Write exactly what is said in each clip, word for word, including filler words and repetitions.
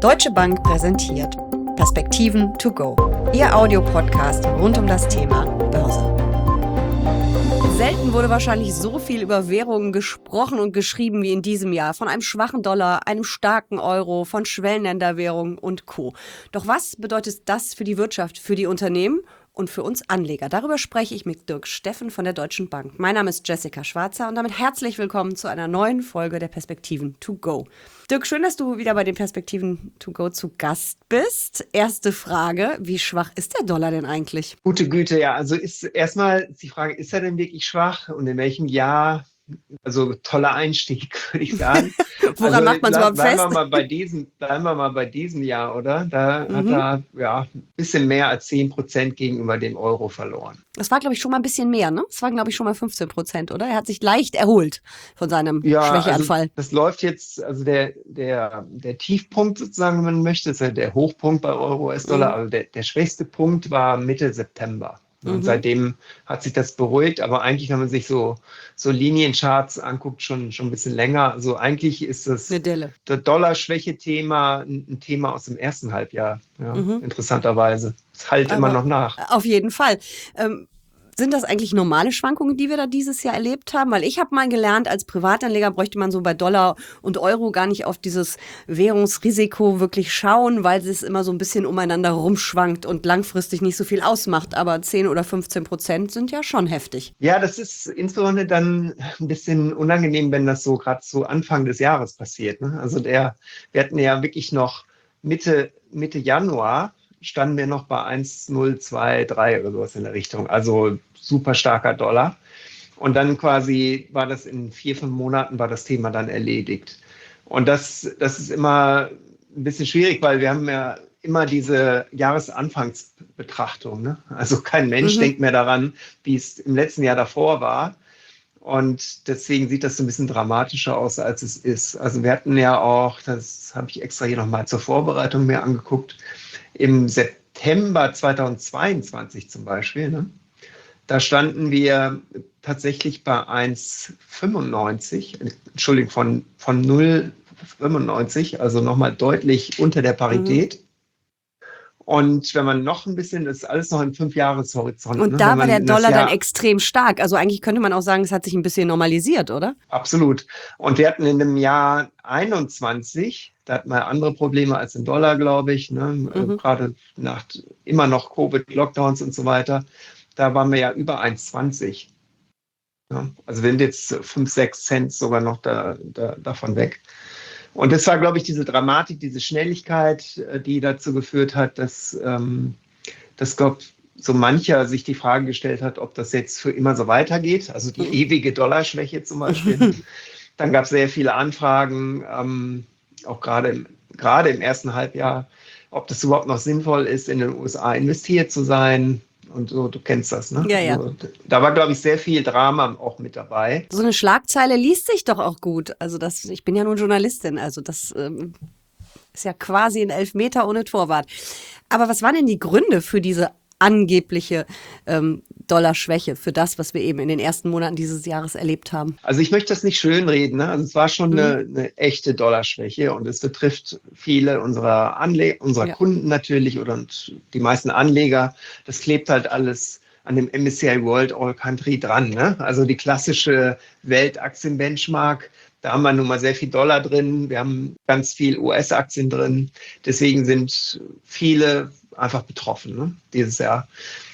Deutsche Bank präsentiert Perspektiven to go, Ihr Audiopodcast rund um das Thema Börse. Selten wurde wahrscheinlich so viel über Währungen gesprochen und geschrieben wie in diesem Jahr. Von einem schwachen Dollar, einem starken Euro, von Schwellenländerwährungen und Co. Doch was bedeutet das für die Wirtschaft, für die Unternehmen und für uns Anleger? Darüber spreche ich mit Dirk Steffen von der Deutschen Bank. Mein Name ist Jessica Schwarzer und damit herzlich willkommen zu einer neuen Folge der Perspektiven to go. Dirk, schön, dass du wieder bei den Perspektiven to go zu Gast bist. Erste Frage, wie schwach ist der Dollar denn eigentlich? Gute Güte, ja. Also ist erstmal die Frage, ist er denn wirklich schwach und in welchem Jahr? Also toller Einstieg, würde ich sagen. Woran also, macht man es überhaupt bleiben fest? Wir mal bei diesem, bleiben wir mal bei diesem Jahr, oder? Da Mhm. hat er ja ein bisschen mehr als zehn Prozent gegenüber dem Euro verloren. Das war, glaube ich, schon mal ein bisschen mehr, ne? Das waren, glaube ich, schon mal fünfzehn Prozent, oder? Er hat sich leicht erholt von seinem Ja, Schwächeanfall. also das läuft jetzt, also der, der, der Tiefpunkt sozusagen, wenn man möchte, ist ja der Hochpunkt bei Euro, U S-Dollar. Mhm. Also der, der schwächste Punkt war Mitte September. Und Mhm. seitdem hat sich das beruhigt, aber eigentlich, wenn man sich so, so Liniencharts anguckt, schon, schon ein bisschen länger. Also eigentlich ist das Eine Delle. das Dollarschwäche-Thema ein, ein Thema aus dem ersten Halbjahr, ja, Mhm. interessanterweise. Es halt immer Aber noch nach. auf jeden Fall. Ähm, sind das eigentlich normale Schwankungen, die wir da dieses Jahr erlebt haben? Weil ich habe mal gelernt, als Privatanleger bräuchte man so bei Dollar und Euro gar nicht auf dieses Währungsrisiko wirklich schauen, weil es immer so ein bisschen umeinander rumschwankt und langfristig nicht so viel ausmacht. Aber zehn oder fünfzehn Prozent sind ja schon heftig. Ja, das ist insbesondere dann ein bisschen unangenehm, wenn das so gerade so Anfang des Jahres passiert, ne? Also der, wir hatten ja wirklich noch Mitte, Mitte Januar standen wir noch bei eins Komma null zwei drei oder sowas in der Richtung. Also super starker Dollar. Und dann quasi war das in vier, fünf Monaten war das Thema dann erledigt. Und das, das ist immer ein bisschen schwierig, weil wir haben ja immer diese Jahresanfangsbetrachtung, ne? Also kein Mensch Mhm. denkt mehr daran, wie es im letzten Jahr davor war. Und deswegen sieht das so ein bisschen dramatischer aus, als es ist. Also wir hatten ja auch, das habe ich extra hier nochmal zur Vorbereitung mir angeguckt, im September zweitausendzweiundzwanzig zum Beispiel, ne? Da standen wir tatsächlich bei eins Komma fünfundneunzig, Entschuldigung, von, von null Komma fünfundneunzig, also nochmal deutlich unter der Parität. Mhm. Und wenn man noch ein bisschen, das ist alles noch im Fünfjahreshorizont. Und ne? da Wenn war man der in das Dollar dann Jahr- extrem stark. Also eigentlich könnte man auch sagen, es hat sich ein bisschen normalisiert, oder? Absolut. Und wir hatten in dem Jahr einundzwanzig, da hatten wir andere Probleme als im Dollar, glaube ich, ne? Mhm. Gerade nach immer noch Covid-Lockdowns und so weiter. Da waren wir ja über eins Komma zwanzig. Ja, also wir sind jetzt fünf, sechs Cent sogar noch da, da, davon weg. Und das war, glaube ich, diese Dramatik, diese Schnelligkeit, die dazu geführt hat, dass, ähm, dass glaube so mancher sich die Frage gestellt hat, ob das jetzt für immer so weitergeht. Also die ewige Dollarschwäche zum Beispiel. Dann gab es sehr viele Anfragen, ähm, auch gerade im, gerade im ersten Halbjahr, ob das überhaupt noch sinnvoll ist, in den U S A investiert zu sein. Und so, du kennst das, ne? Ja, ja. Also, da war, glaube ich, sehr viel Drama auch mit dabei. So eine Schlagzeile liest sich doch auch gut. Also das, ich bin ja nun Journalistin, also das ähm, ist ja quasi ein Elfmeter ohne Torwart. Aber was waren denn die Gründe für diese angebliche ähm, Dollarschwäche, für das, was wir eben in den ersten Monaten dieses Jahres erlebt haben? Also ich möchte das nicht schönreden, ne? Also es war schon Mhm. eine, eine echte Dollarschwäche und es betrifft viele unserer Anle- unserer Ja. Kunden natürlich oder und die meisten Anleger. Das klebt halt alles an dem M S C I World All Country dran, ne? Also die klassische Weltaktien-Benchmark. Da haben wir nun mal sehr viel Dollar drin. Wir haben ganz viel U S-Aktien drin. Deswegen sind viele einfach betroffen, ne, dieses Jahr.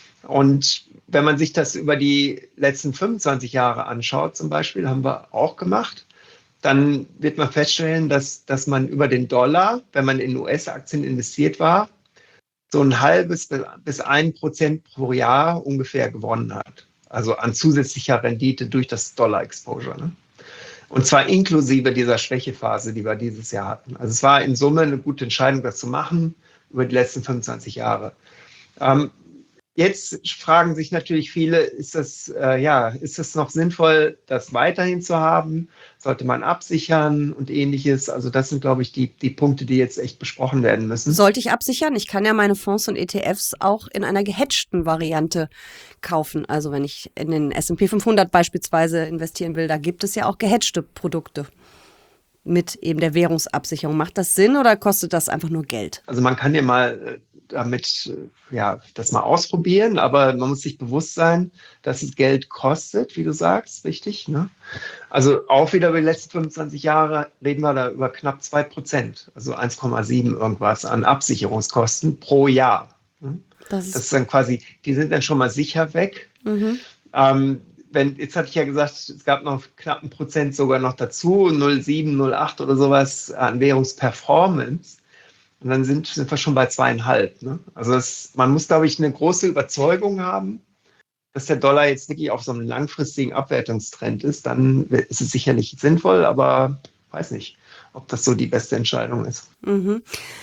Und wenn man sich das über die letzten fünfundzwanzig Jahre anschaut, zum Beispiel, haben wir auch gemacht, dann wird man feststellen, dass, dass man über den Dollar, wenn man in U S-Aktien investiert war, so ein halbes bis ein Prozent pro Jahr ungefähr gewonnen hat. Also an zusätzlicher Rendite durch das Dollar-Exposure, ne? Und zwar inklusive dieser Schwächephase, die wir dieses Jahr hatten. Also es war in Summe eine gute Entscheidung, das zu machen über die letzten fünfundzwanzig Jahre. Ähm, Jetzt fragen sich natürlich viele, ist das, äh, ja, ist es noch sinnvoll, das weiterhin zu haben? Sollte man absichern und ähnliches? Also das sind, glaube ich, die, die Punkte, die jetzt echt besprochen werden müssen. Sollte ich absichern? Ich kann ja meine Fonds und E T Fs auch in einer gehatchten Variante kaufen. Also wenn ich in den S und P fünfhundert beispielsweise investieren will, da gibt es ja auch gehatchte Produkte. mit eben der Währungsabsicherung. Macht das Sinn oder kostet das einfach nur Geld? Also man kann ja mal damit, ja, das mal ausprobieren, aber man muss sich bewusst sein, dass es Geld kostet, wie du sagst, richtig, ne? Also auch wieder über die letzten fünfundzwanzig Jahre reden wir da über knapp zwei Prozent, also eins Komma sieben irgendwas an Absicherungskosten pro Jahr. Das Das ist, ist dann quasi, die sind dann schon mal sicher weg. mhm. Ähm, wenn, jetzt hatte ich ja gesagt, es gab noch knapp ein Prozent sogar noch dazu, null Komma sieben, null Komma acht oder sowas an Währungsperformance. Und dann sind, sind wir schon bei zweieinhalb. Ne? Also das, man muss, glaube ich, eine große Überzeugung haben, dass der Dollar jetzt wirklich auf so einem langfristigen Abwertungstrend ist. Dann ist es sicherlich sinnvoll, aber weiß nicht, ob das so die beste Entscheidung ist. Mhm.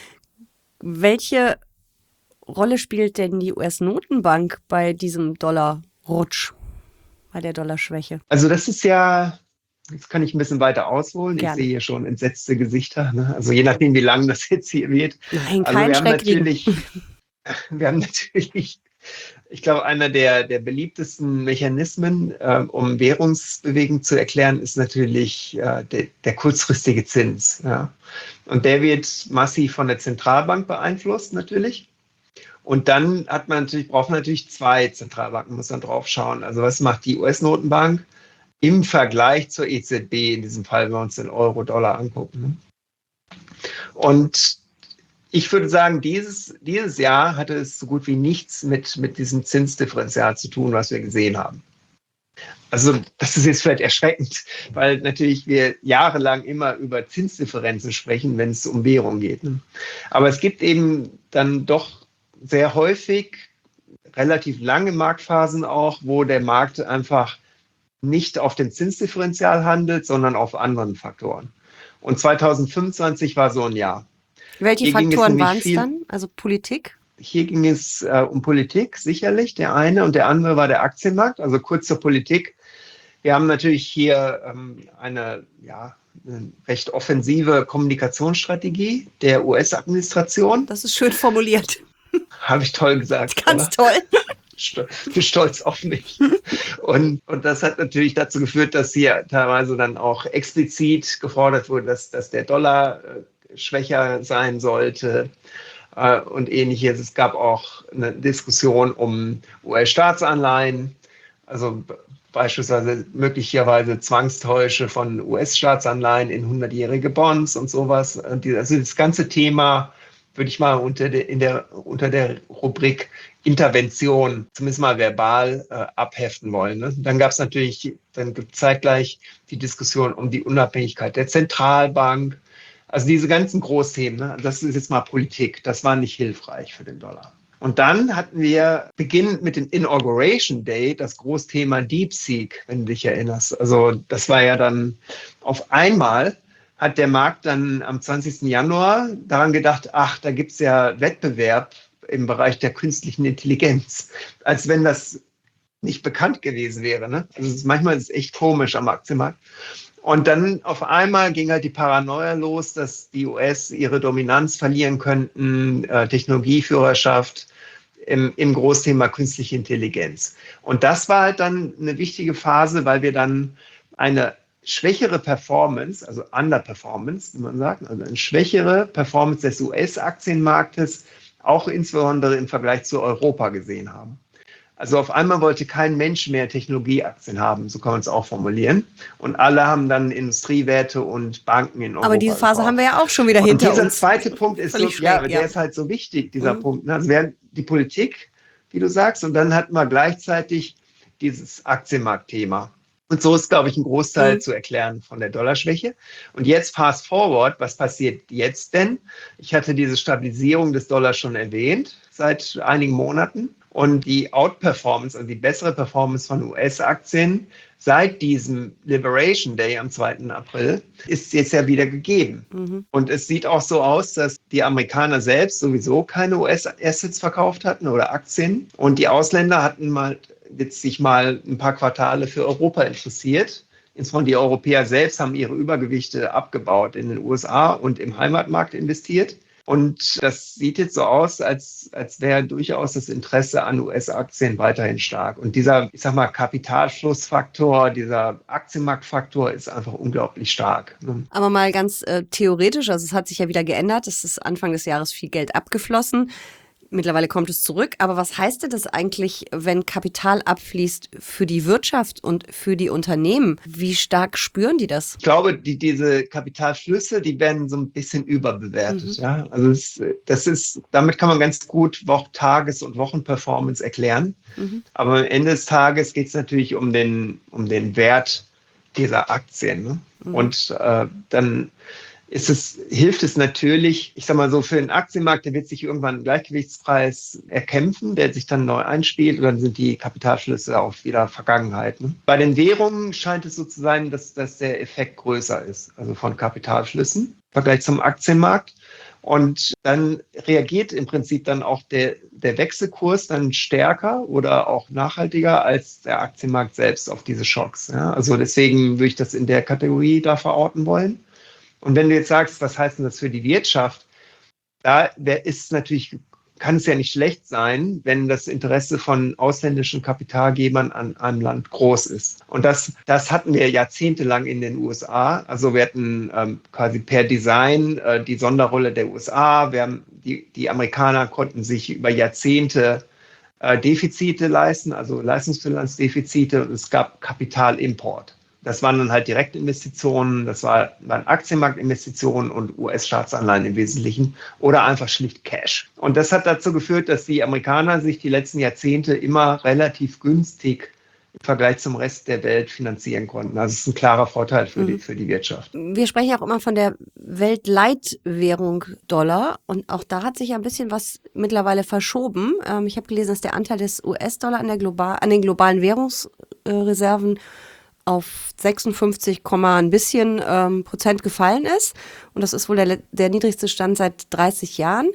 Welche Rolle spielt denn die U S-Notenbank bei diesem Dollarrutsch, bei der Dollarschwäche? Also das ist ja, jetzt kann ich ein bisschen weiter ausholen. Gerne. Ich sehe hier schon entsetzte Gesichter. Ne? Also je nachdem, wie lang das jetzt hier wird. Nein, Also kein wir haben Schreck kriegen. natürlich, wir haben natürlich, ich glaube, einer der, der beliebtesten Mechanismen, äh, um Währungsbewegung zu erklären, ist natürlich äh, der, der kurzfristige Zins. Ja? Und der wird massiv von der Zentralbank beeinflusst natürlich. Und dann hat man natürlich, braucht man natürlich zwei Zentralbanken, muss man drauf schauen. Also was macht die U S-Notenbank im Vergleich zur E Z B, in diesem Fall, wenn wir uns den Euro-Dollar angucken. Und ich würde sagen, dieses, dieses Jahr hatte es so gut wie nichts mit, mit diesem Zinsdifferenzial zu tun, was wir gesehen haben. Also das ist jetzt vielleicht erschreckend, weil natürlich wir jahrelang immer über Zinsdifferenzen sprechen, wenn es um Währung geht. Aber es gibt eben dann doch sehr häufig relativ lange Marktphasen auch, wo der Markt einfach nicht auf dem Zinsdifferenzial handelt, sondern auf anderen Faktoren. Und zwanzig fünfundzwanzig war so ein Jahr. Welche Hier ging es Faktoren nämlich waren es viel- dann? Also Politik? Hier ging es äh, um Politik, sicherlich, der eine, und der andere war der Aktienmarkt. Also kurz zur Politik. Wir haben natürlich hier ähm, eine, ja, eine recht offensive Kommunikationsstrategie der U S-Administration. Das ist schön formuliert. Habe ich toll gesagt. Ganz oder? toll. Ich bin stolz auf mich. Und, und das hat natürlich dazu geführt, dass hier teilweise dann auch explizit gefordert wurde, dass, dass der Dollar äh, schwächer sein sollte äh, und ähnliches. Es gab auch eine Diskussion um U S-Staatsanleihen, also beispielsweise möglicherweise Zwangstäusche von U S-Staatsanleihen in hundertjährige Bonds und sowas. Also das ganze Thema würde ich mal unter der, in der, unter der Rubrik Intervention, zumindest mal verbal, äh, abheften wollen. Ne? Dann gab es natürlich dann zeitgleich die Diskussion um die Unabhängigkeit der Zentralbank. Also diese ganzen Großthemen, ne? Das ist jetzt mal Politik, das war nicht hilfreich für den Dollar. Und dann hatten wir beginnend mit dem Inauguration Day das Großthema DeepSeek, wenn du dich erinnerst. Also das war ja dann auf einmal, hat der Markt dann am zwanzigsten Januar daran gedacht, ach, da gibt es ja Wettbewerb im Bereich der künstlichen Intelligenz, als wenn das nicht bekannt gewesen wäre. Ne? Also es ist, manchmal ist es echt komisch am Aktienmarkt. Und dann auf einmal ging halt die Paranoia los, dass die U S ihre Dominanz verlieren könnten, äh, Technologieführerschaft im, im Großthema künstliche Intelligenz. Und das war halt dann eine wichtige Phase, weil wir dann eine schwächere Performance, also Underperformance, wie man sagt, also eine schwächere Performance des U S-Aktienmarktes, auch insbesondere im Vergleich zu Europa gesehen haben. Also auf einmal wollte kein Mensch mehr Technologieaktien haben, so kann man es auch formulieren. Und alle haben dann Industriewerte und Banken in Europa. Aber diese Phase gekauft. haben wir ja auch schon wieder Und hinter dieser uns. zweite Punkt ist so, Völlig ja, schräg, der ja. ist halt so wichtig, dieser Mhm. Punkt. Ne? Also wir haben die Politik, wie du sagst, und dann hatten wir gleichzeitig dieses Aktienmarktthema. Und so ist, glaube ich, ein Großteil Mhm. zu erklären von der Dollarschwäche. Und jetzt fast forward, was passiert jetzt denn? Ich hatte diese Stabilisierung des Dollars schon erwähnt seit einigen Monaten. Und die Outperformance, also die bessere Performance von U S-Aktien seit diesem Liberation Day am zweiten April ist jetzt ja wieder gegeben. Mhm. Und es sieht auch so aus, dass die Amerikaner selbst sowieso keine U S-Assets verkauft hatten oder Aktien. Und die Ausländer hatten mal jetzt sich mal ein paar Quartale für Europa interessiert. Insbesondere die Europäer selbst haben ihre Übergewichte abgebaut in den U S A und im Heimatmarkt investiert. Und das sieht jetzt so aus, als, als wäre durchaus das Interesse an U S-Aktien weiterhin stark. Und dieser, ich sag mal, Kapitalflussfaktor, dieser Aktienmarktfaktor ist einfach unglaublich stark. Ne? Aber mal ganz äh, theoretisch, also es hat sich ja wieder geändert. Es ist Anfang des Jahres viel Geld abgeflossen. Mittlerweile kommt es zurück. Aber was heißt denn das eigentlich, wenn Kapital abfließt für die Wirtschaft und für die Unternehmen? Wie stark spüren die das? Ich glaube, die, diese Kapitalflüsse, die werden so ein bisschen überbewertet. Mhm. Ja? Also es, das ist, damit kann man ganz gut Woch-, Tages- und Wochenperformance erklären. Mhm. Aber am Ende des Tages geht es natürlich um den, um den Wert dieser Aktien. Ne? Mhm. Und äh, dann ist es, hilft es natürlich, ich sag mal so, für den Aktienmarkt, der wird sich irgendwann einen Gleichgewichtspreis erkämpfen, der sich dann neu einspielt und dann sind die Kapitalflüsse auch wieder Vergangenheit. Ne? Bei den Währungen scheint es so zu sein, dass, dass der Effekt größer ist, also von Kapitalflüssen im Vergleich zum Aktienmarkt. Und dann reagiert im Prinzip dann auch der, der Wechselkurs dann stärker oder auch nachhaltiger als der Aktienmarkt selbst auf diese Schocks. Ja? Also deswegen würde ich das in der Kategorie da verorten wollen. Und wenn du jetzt sagst, was heißt denn das für die Wirtschaft? Da ist natürlich, kann es ja nicht schlecht sein, wenn das Interesse von ausländischen Kapitalgebern an einem Land groß ist. Und das, das hatten wir jahrzehntelang in den U S A. Also wir hatten ähm, quasi per Design äh, die Sonderrolle der U S A. Wir haben, die, die Amerikaner konnten sich über Jahrzehnte äh, Defizite leisten, also Leistungsbilanzdefizite, und es gab Kapitalimport. Das waren dann halt Direktinvestitionen, das war, waren Aktienmarktinvestitionen und U S-Staatsanleihen im Wesentlichen oder einfach schlicht Cash. Und das hat dazu geführt, dass die Amerikaner sich die letzten Jahrzehnte immer relativ günstig im Vergleich zum Rest der Welt finanzieren konnten. Also es ist ein klarer Vorteil für, mhm. die, für die Wirtschaft. Wir sprechen auch immer von der Weltleitwährung Dollar und auch da hat sich ja ein bisschen was mittlerweile verschoben. Ähm, ich habe gelesen, dass der Anteil des U S-Dollar an, der global, an den globalen Währungsreserven auf sechsundfünfzig, ein bisschen ähm, Prozent gefallen ist. Und das ist wohl der, der niedrigste Stand seit dreißig Jahren.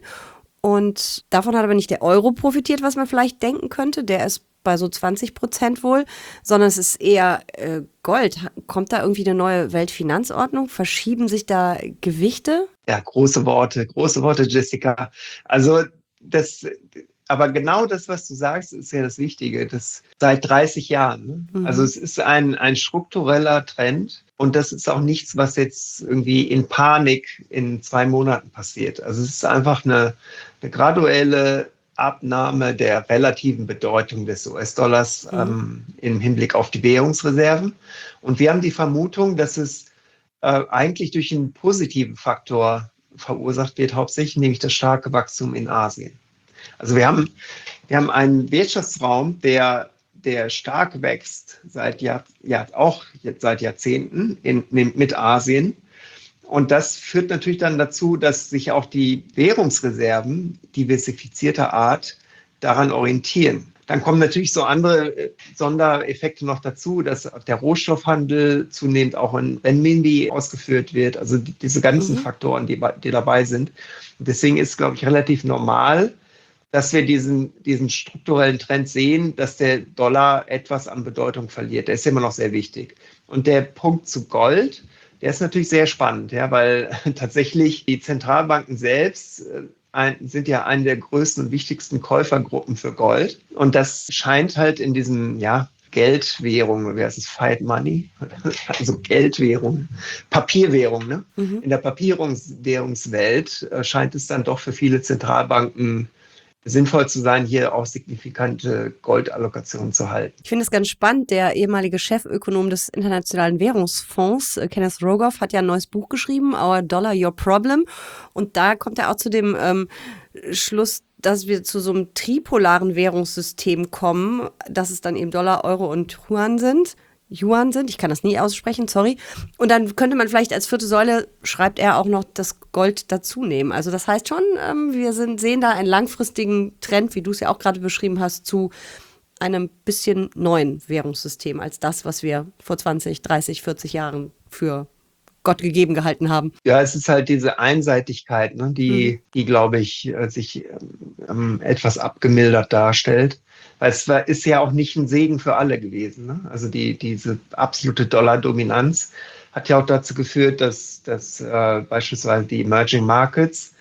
Und davon hat aber nicht der Euro profitiert, was man vielleicht denken könnte. Der ist bei so zwanzig Prozent wohl, sondern es ist eher äh, Gold. Kommt da irgendwie eine neue Weltfinanzordnung? Verschieben sich da Gewichte? Ja, große Worte, große Worte, Jessica. Also das... Aber genau das, was du sagst, ist ja das Wichtige. Das seit dreißig Jahren. Ne? Mhm. Also es ist ein, ein struktureller Trend und das ist auch nichts, was jetzt irgendwie in Panik in zwei Monaten passiert. Also es ist einfach eine, eine graduelle Abnahme der relativen Bedeutung des U S-Dollars mhm. ähm, im Hinblick auf die Währungsreserven. Und wir haben die Vermutung, dass es äh, eigentlich durch einen positiven Faktor verursacht wird, hauptsächlich nämlich das starke Wachstum in Asien. Also wir haben, wir haben einen Wirtschaftsraum, der, der stark wächst, seit Jahr, ja, auch jetzt seit Jahrzehnten in, in, mit Asien. Und das führt natürlich dann dazu, dass sich auch die Währungsreserven diversifizierter Art daran orientieren. Dann kommen natürlich so andere Sondereffekte noch dazu, dass der Rohstoffhandel zunehmend auch in Renminbi ausgeführt wird. Also die, diese ganzen mhm. Faktoren, die, die dabei sind. Und deswegen ist, glaube ich, relativ normal, dass wir diesen, diesen strukturellen Trend sehen, dass der Dollar etwas an Bedeutung verliert. Der ist immer noch sehr wichtig. Und der Punkt zu Gold, der ist natürlich sehr spannend, ja, weil tatsächlich die Zentralbanken selbst äh, ein, sind ja eine der größten und wichtigsten Käufergruppen für Gold. Und das scheint halt in diesen, ja, Geldwährung, wie heißt es, Fiat Money, also Geldwährung, Papierwährung. Ne? Mhm. In der Papierwährungswelt äh, scheint es dann doch für viele Zentralbanken sinnvoll zu sein, hier auch signifikante Goldallokationen zu halten. Ich finde es ganz spannend. Der ehemalige Chefökonom des Internationalen Währungsfonds, äh, Kenneth Rogoff, hat ja ein neues Buch geschrieben, Our Dollar, Your Problem. Und da kommt er auch zu dem ähm, Schluss, dass wir zu so einem tripolaren Währungssystem kommen, dass es dann eben Dollar, Euro und Yuan sind. Yuan sind, ich kann das nie aussprechen, sorry. Und dann könnte man vielleicht als vierte Säule, schreibt er, auch noch das Gold dazu nehmen. Also das heißt schon, ähm, wir sind, sehen da einen langfristigen Trend, wie du es ja auch gerade beschrieben hast, zu einem bisschen neuen Währungssystem als das, was wir vor zwanzig, dreißig, vierzig Jahren für Gott gegeben gehalten haben. Ja, es ist halt diese Einseitigkeit, ne, die, mhm. die glaube ich, sich ähm, etwas abgemildert darstellt. Weil es war, ist ja auch nicht ein Segen für alle gewesen. Ne? Also die, diese absolute Dollar-Dominanz hat ja auch dazu geführt, dass, dass äh, beispielsweise die Emerging Markets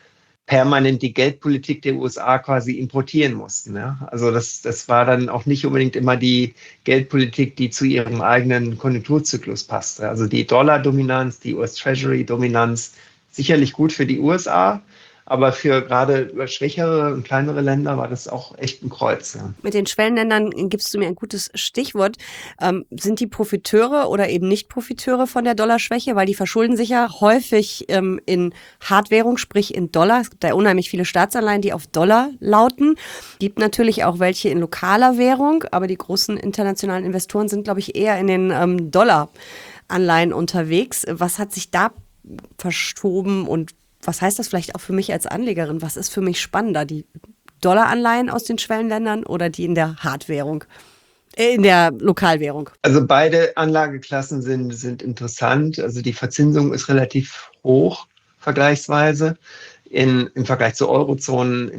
permanent die Geldpolitik der U S A quasi importieren mussten. Ja? Also das, das war dann auch nicht unbedingt immer die Geldpolitik, die zu ihrem eigenen Konjunkturzyklus passte. Also die Dollar-Dominanz, die U S-Treasury-Dominanz, sicherlich gut für die U S A, aber für gerade schwächere und kleinere Länder war das auch echt ein Kreuz. Ja. Mit den Schwellenländern gibst du mir ein gutes Stichwort. Ähm, sind die Profiteure oder eben nicht Profiteure von der Dollarschwäche? Weil die verschulden sich ja häufig ähm, in Hardwährung, sprich in Dollar. Es gibt da unheimlich viele Staatsanleihen, die auf Dollar lauten. Gibt natürlich auch welche in lokaler Währung, aber die großen internationalen Investoren sind, glaube ich, eher in den ähm, Dollaranleihen unterwegs. Was hat sich da verschoben und was heißt das vielleicht auch für mich als Anlegerin? Was ist für mich spannender, die Dollaranleihen aus den Schwellenländern oder die in der Hardwährung, äh, in der Lokalwährung? Also beide Anlageklassen sind, sind interessant. Also die Verzinsung ist relativ hoch vergleichsweise in, im Vergleich zu Eurozonen,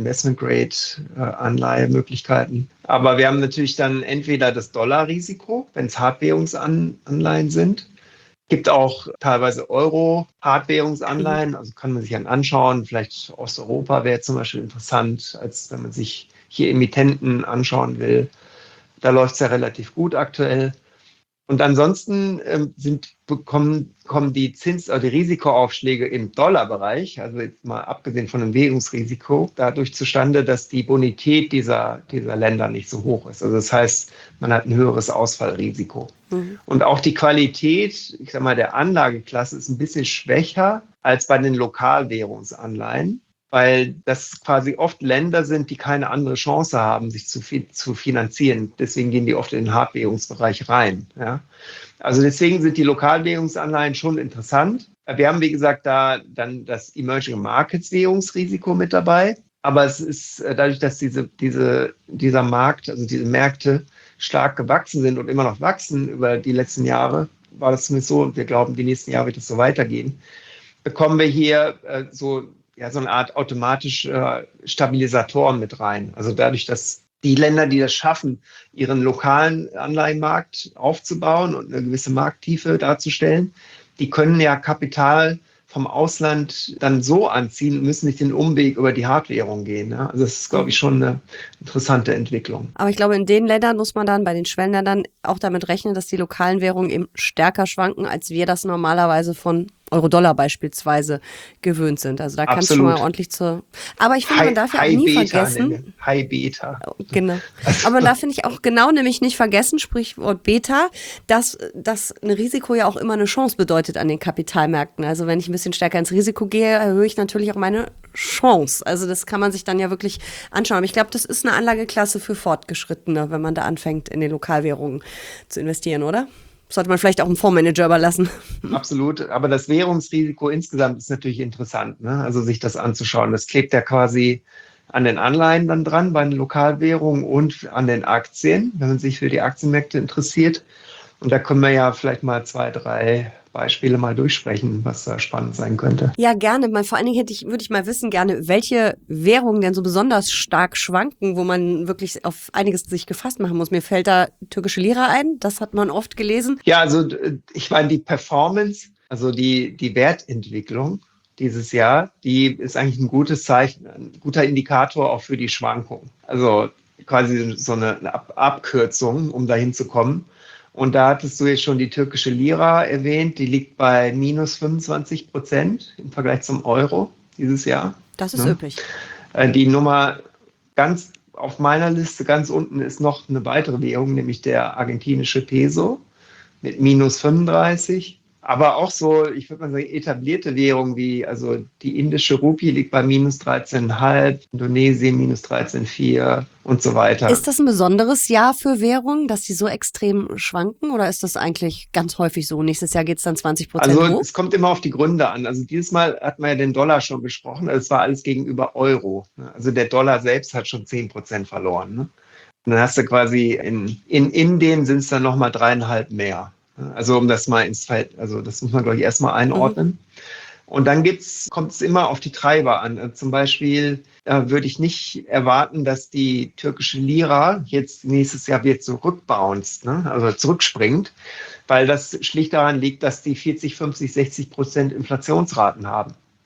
Investment-Grade-Anleihemöglichkeiten. Aber wir haben natürlich dann entweder das Dollarrisiko, wenn es Hardwährungsanleihen sind. Es gibt auch teilweise Euro-Hardwährungsanleihen, also kann man sich dann anschauen. Vielleicht Osteuropa wäre zum Beispiel interessant, als wenn man sich hier Emittenten anschauen will. Da läuft es ja relativ gut aktuell. Und ansonsten ähm, sind, kommen, kommen die Zins- oder die Risikoaufschläge im Dollarbereich, also jetzt mal abgesehen von dem Währungsrisiko, dadurch zustande, dass die Bonität dieser, dieser Länder nicht so hoch ist. Also das heißt, man hat ein höheres Ausfallrisiko. Mhm. Und auch die Qualität, ich sag mal, der Anlageklasse ist ein bisschen schwächer als bei den Lokalwährungsanleihen, weil das quasi oft Länder sind, die keine andere Chance haben, sich zu, zu finanzieren. Deswegen gehen die oft in den Hardwährungsbereich rein. Ja. Also deswegen sind die Lokalwährungsanleihen schon interessant. Wir haben, wie gesagt, da dann das Emerging Markets Währungsrisiko mit dabei. Aber es ist dadurch, dass diese, diese, dieser Markt, also diese Märkte stark gewachsen sind und immer noch wachsen über die letzten Jahre, war das zumindest so, und wir glauben, die nächsten Jahre wird es so weitergehen, bekommen wir hier äh, so ja, so eine Art automatische äh, Stabilisatoren mit rein. Also dadurch, dass die Länder, die das schaffen, ihren lokalen Anleihenmarkt aufzubauen und eine gewisse Markttiefe darzustellen, die können ja Kapital vom Ausland dann so anziehen und müssen nicht den Umweg über die Hardwährung gehen. Ja? Also das ist, glaube ich, schon eine interessante Entwicklung. Aber ich glaube, in den Ländern muss man dann, bei den Schwellenländern, auch damit rechnen, dass die lokalen Währungen eben stärker schwanken, als wir das normalerweise von Euro-Dollar beispielsweise gewöhnt sind. Also da kann es schon mal ordentlich zur... Aber ich finde, man darf ja auch nie vergessen... High Beta. Genau. Aber man darf, finde ich, auch genau nämlich nicht vergessen, Sprichwort Beta, dass, dass ein Risiko ja auch immer eine Chance bedeutet an den Kapitalmärkten. Also wenn ich ein bisschen stärker ins Risiko gehe, erhöhe ich natürlich auch meine Chance. Also das kann man sich dann ja wirklich anschauen. Aber ich glaube, das ist eine Anlageklasse für Fortgeschrittene, wenn man da anfängt, in den Lokalwährungen zu investieren, oder? Sollte man vielleicht auch einen Fondsmanager überlassen. Absolut, aber das Währungsrisiko insgesamt ist natürlich interessant, ne? Also sich das anzuschauen. Das klebt ja quasi an den Anleihen dann dran, bei den Lokalwährungen und an den Aktien, wenn man sich für die Aktienmärkte interessiert. Und da können wir ja vielleicht mal zwei, drei Beispiele mal durchsprechen, was da spannend sein könnte. Ja, gerne. Vor allen Dingen hätte ich, würde ich mal wissen gerne, welche Währungen denn so besonders stark schwanken, wo man wirklich auf einiges sich gefasst machen muss. Mir fällt da türkische Lira ein, das hat man oft gelesen. Ja, also ich meine, die Performance, also die, die Wertentwicklung dieses Jahr, die ist eigentlich ein gutes Zeichen, ein guter Indikator auch für die Schwankung. Also quasi so eine Ab- Abkürzung, um dahin zu kommen. Und da hattest du jetzt schon die türkische Lira erwähnt, die liegt bei minus fünfundzwanzig Prozent im Vergleich zum Euro dieses Jahr. Das ist ja üppig. Die Nummer ganz auf meiner Liste ganz unten ist noch eine weitere Währung, nämlich der argentinische Peso mit minus fünfunddreißig. Aber auch so, ich würde mal sagen, etablierte Währungen wie, also die indische Rupie liegt bei minus dreizehn Komma fünf, Indonesien minus dreizehn Komma vier und so weiter. Ist das ein besonderes Jahr für Währungen, dass die so extrem schwanken, oder ist das eigentlich ganz häufig so? Nächstes Jahr geht es dann zwanzig Prozent also, hoch? Es kommt immer auf die Gründe an. Also dieses Mal hat man ja den Dollar schon besprochen. Es war alles gegenüber Euro. Also der Dollar selbst hat schon zehn Prozent verloren. Ne? Und dann hast du quasi in, in Indien sind es dann nochmal dreieinhalb mehr. Also um das mal ins Feld, also das muss man, glaube ich, erstmal einordnen. Mhm. Und dann gibt's, kommt es immer auf die Treiber an. Also zum Beispiel äh, würde ich nicht erwarten, dass die türkische Lira jetzt nächstes Jahr wieder zurückbounced, ne? Also zurückspringt, weil das schlicht daran liegt, dass die vierzig, fünfzig, sechzig Prozent Inflationsraten haben.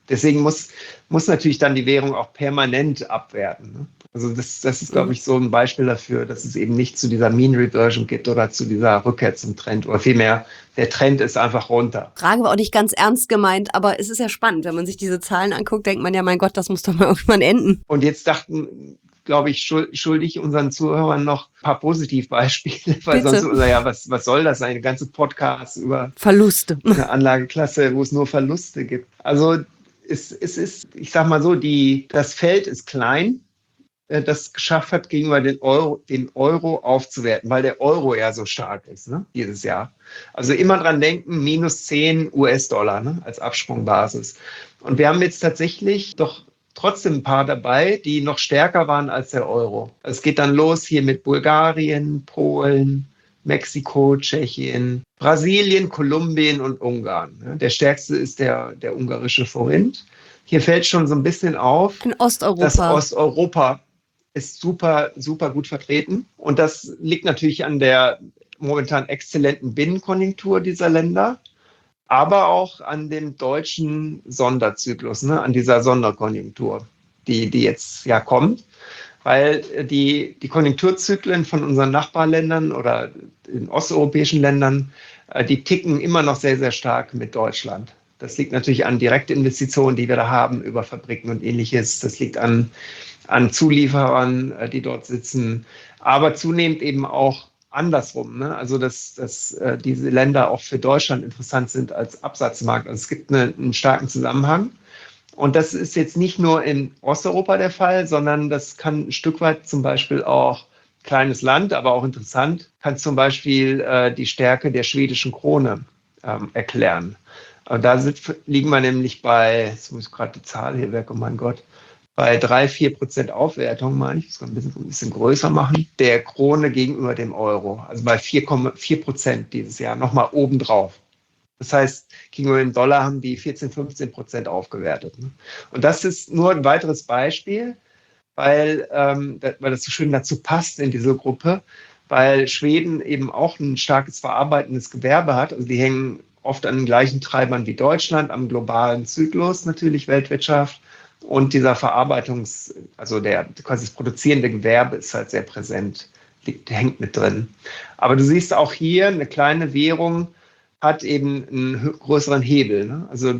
Deswegen muss, muss natürlich dann die Währung auch permanent abwerten. Ne? Also das, das ist, glaube ich, so ein Beispiel dafür, dass es eben nicht zu dieser Mean Reversion gibt oder zu dieser Rückkehr zum Trend. Oder vielmehr, der Trend ist einfach runter. Frage war auch nicht ganz ernst gemeint, aber es ist ja spannend. Wenn man sich diese Zahlen anguckt, denkt man ja, mein Gott, das muss doch mal irgendwann enden. Und jetzt dachten, glaube ich, schuldig unseren Zuhörern noch ein paar Positivbeispiele, weil Bitte. sonst, naja, was, was soll das, eine ganze Podcast über Verluste. Eine Anlageklasse, wo es nur Verluste gibt. Also es, es ist, ich sag mal so, die, das Feld ist klein, das es geschafft hat, gegenüber den Euro, den Euro aufzuwerten, weil der Euro ja so stark ist, ne, dieses Jahr. Also immer dran denken, minus zehn US-Dollar, ne, als Absprungbasis. Und wir haben jetzt tatsächlich doch trotzdem ein paar dabei, die noch stärker waren als der Euro. Es geht dann los hier mit Bulgarien, Polen, Mexiko, Tschechien, Brasilien, Kolumbien und Ungarn. Der stärkste ist der, der ungarische Forint. Hier fällt schon so ein bisschen auf, in Osteuropa. dass Osteuropa ist super, super gut vertreten. Und das liegt natürlich an der momentan exzellenten Binnenkonjunktur dieser Länder, aber auch an dem deutschen Sonderzyklus, ne, an dieser Sonderkonjunktur, die, die jetzt ja kommt. Weil die, die Konjunkturzyklen von unseren Nachbarländern oder in osteuropäischen Ländern, die ticken immer noch sehr, sehr stark mit Deutschland. Das liegt natürlich an Direktinvestitionen, die wir da haben über Fabriken und Ähnliches. Das liegt an, an Zulieferern, die dort sitzen, aber zunehmend eben auch andersrum. Ne? Also, dass, dass diese Länder auch für Deutschland interessant sind als Absatzmarkt. Also es gibt eine, einen starken Zusammenhang. Und das ist jetzt nicht nur in Osteuropa der Fall, sondern das kann ein Stück weit zum Beispiel auch, kleines Land, aber auch interessant, kann zum Beispiel äh, die Stärke der schwedischen Krone ähm, erklären. Und da sind, liegen wir nämlich bei, jetzt muss ich gerade die Zahl hier weg, oh mein Gott, bei drei, vier Prozent Aufwertung, meine ich, das kann ein bisschen, ein bisschen größer machen, der Krone gegenüber dem Euro. Also bei vier Komma vier Prozent dieses Jahr, nochmal obendrauf. Das heißt, gegenüber dem Dollar haben die vierzehn, fünfzehn Prozent aufgewertet. Und das ist nur ein weiteres Beispiel, weil, ähm, weil das so schön dazu passt in diese Gruppe, weil Schweden eben auch ein starkes verarbeitendes Gewerbe hat. Also die hängen oft an den gleichen Treibern wie Deutschland, am globalen Zyklus natürlich, Weltwirtschaft. Und dieser Verarbeitungs-, also der quasi das produzierende Gewerbe ist halt sehr präsent, liegt, hängt mit drin. Aber du siehst auch hier, eine kleine Währung hat eben einen größeren Hebel. Ne? Also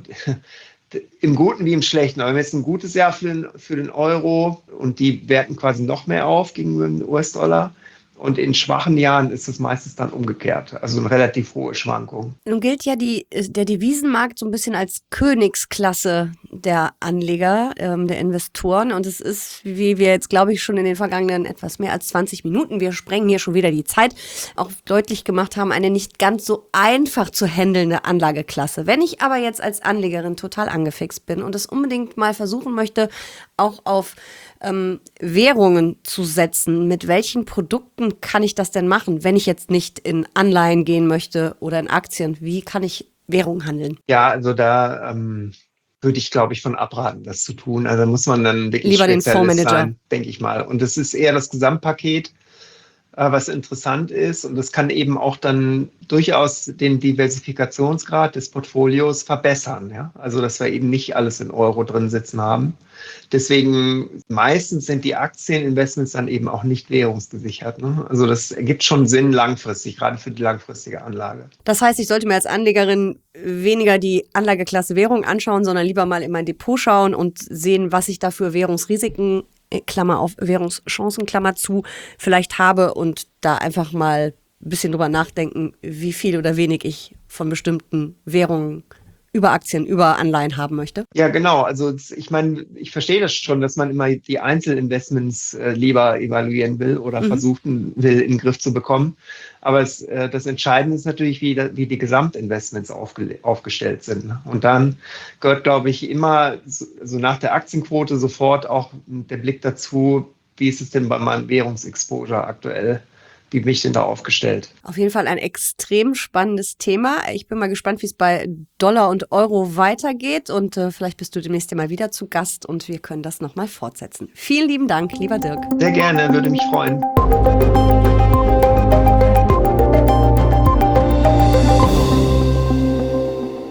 im Guten wie im Schlechten. Aber wenn wir jetzt ein gutes Jahr für den, für den Euro und die werten quasi noch mehr auf gegenüber dem U S-Dollar. Und in schwachen Jahren ist es meistens dann umgekehrt, also eine relativ hohe Schwankung. Nun gilt ja die, der Devisenmarkt so ein bisschen als Königsklasse der Anleger, ähm, der Investoren. Und es ist, wie wir jetzt, glaube ich, schon in den vergangenen etwas mehr als zwanzig Minuten, wir sprengen hier schon wieder die Zeit, auch deutlich gemacht haben, eine nicht ganz so einfach zu handelnde Anlageklasse. Wenn ich aber jetzt als Anlegerin total angefixt bin und es unbedingt mal versuchen möchte, auch auf ähm, Währungen zu setzen, mit welchen Produkten kann ich das denn machen, wenn ich jetzt nicht in Anleihen gehen möchte oder in Aktien? Wie kann ich Währung handeln? Ja, also da ähm, würde ich, glaube ich, von abraten, das zu tun. Also da muss man dann wirklich lieber den Spezialist Fondsmanager sein, denke ich mal. Und das ist eher das Gesamtpaket, äh, was interessant ist. Und das kann eben auch dann durchaus den Diversifikationsgrad des Portfolios verbessern. Ja? Also dass wir eben nicht alles in Euro drin sitzen haben. Deswegen meistens sind die Aktieninvestments dann eben auch nicht währungsgesichert. Ne? Also das ergibt schon Sinn langfristig, gerade für die langfristige Anlage. Das heißt, ich sollte mir als Anlegerin weniger die Anlageklasse Währung anschauen, sondern lieber mal in mein Depot schauen und sehen, was ich da für Währungsrisiken, Klammer auf, Währungschancen, Klammer zu, vielleicht habe und da einfach mal ein bisschen drüber nachdenken, wie viel oder wenig ich von bestimmten Währungen über Aktien, über Anleihen haben möchte? Ja, genau. Also ich meine, ich verstehe das schon, dass man immer die Einzelinvestments äh, lieber evaluieren will oder mhm. versuchen will, in den Griff zu bekommen. Aber es, äh, das Entscheidende ist natürlich, wie, da, wie die Gesamtinvestments aufge, aufgestellt sind. Ne? Und dann gehört, glaube ich, immer so, so nach der Aktienquote sofort auch der Blick dazu, wie ist es denn bei meinem Währungsexposure aktuell? Wie bin ich denn da aufgestellt? Auf jeden Fall ein extrem spannendes Thema. Ich bin mal gespannt, wie es bei Dollar und Euro weitergeht. Und äh, vielleicht bist du demnächst mal wieder zu Gast und wir können das nochmal fortsetzen. Vielen lieben Dank, lieber Dirk. Sehr gerne, würde mich freuen.